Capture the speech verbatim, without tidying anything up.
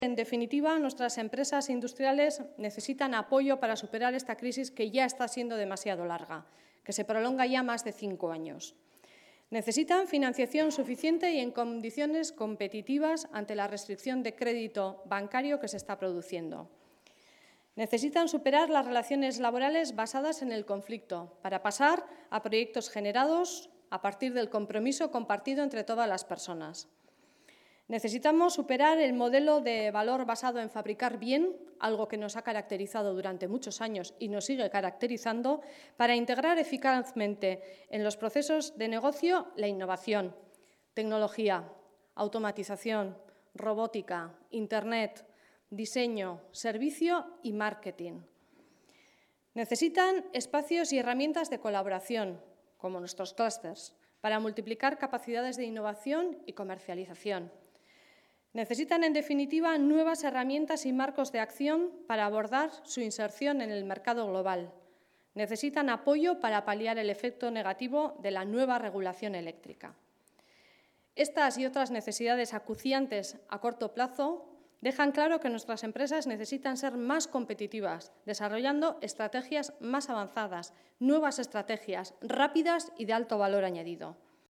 En definitiva, nuestras empresas industriales necesitan apoyo para superar esta crisis que ya está siendo demasiado larga, que se prolonga ya más de cinco años. Necesitan financiación suficiente y en condiciones competitivas ante la restricción de crédito bancario que se está produciendo. Necesitan superar las relaciones laborales basadas en el conflicto para pasar a proyectos generados a partir del compromiso compartido entre todas las personas. Necesitamos superar el modelo de valor basado en fabricar bien, algo que nos ha caracterizado durante muchos años y nos sigue caracterizando, para integrar eficazmente en los procesos de negocio la innovación, tecnología, automatización, robótica, Internet, diseño, servicio y marketing. Necesitan espacios y herramientas de colaboración, como nuestros clústeres, para multiplicar capacidades de innovación y comercialización. Necesitan, en definitiva, nuevas herramientas y marcos de acción para abordar su inserción en el mercado global. Necesitan apoyo para paliar el efecto negativo de la nueva regulación eléctrica. Estas y otras necesidades acuciantes a corto plazo dejan claro que nuestras empresas necesitan ser más competitivas, desarrollando estrategias más avanzadas, nuevas estrategias rápidas y de alto valor añadido.